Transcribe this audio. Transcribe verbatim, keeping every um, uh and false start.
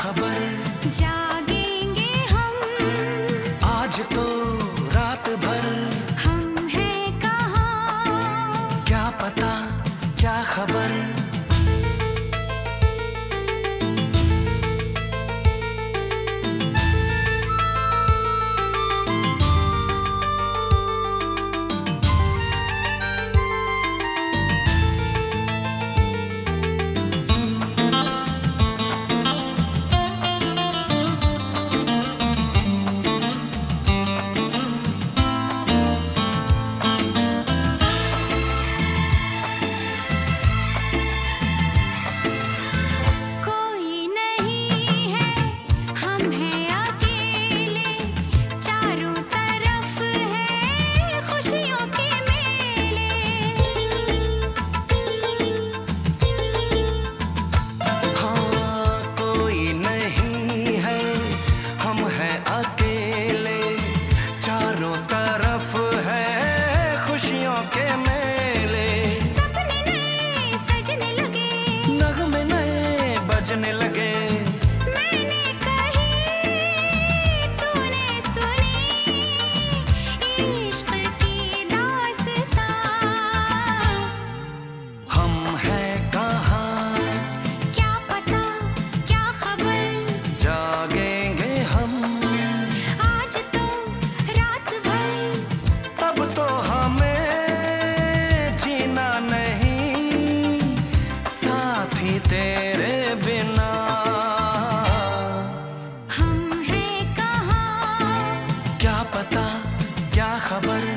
खबर, जागेंगे हम आज तो रात भर। हम हैं कहाँ, क्या पता क्या खबर। बजने लगे, मैंने कही तूने सुनी इश्क की दास्तां। हम हैं कहाँ, क्या पता क्या खबर। जागेंगे हम आज तो रात भर। अब तो हमें जीना नहीं साथी तेरे बिना। हम हैं कहाँ, क्या पता क्या खबर।